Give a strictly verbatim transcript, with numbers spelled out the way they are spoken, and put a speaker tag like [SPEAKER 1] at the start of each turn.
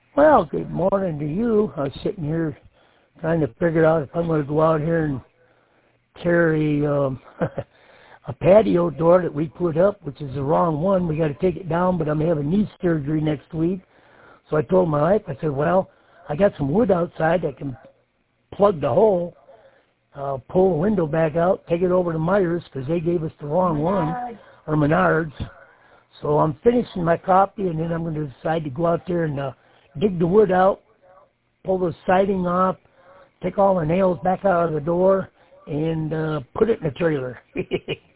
[SPEAKER 1] Well, good morning to you. I was sitting here trying to figure out if I'm going to go out here and carry um, a patio door that we put up, which is the wrong one. We got to take it down, but I'm having knee surgery next week. So I told my wife, I said, well, I got some wood outside that can plug the hole, uh, pull the window back out, take it over to Myers because they gave us the wrong one, or Menards. So I'm finishing my copy, and then I'm going to decide to go out there and uh, dig the wood out, pull the siding off, take all the nails back out of the door, and uh, put it in the trailer.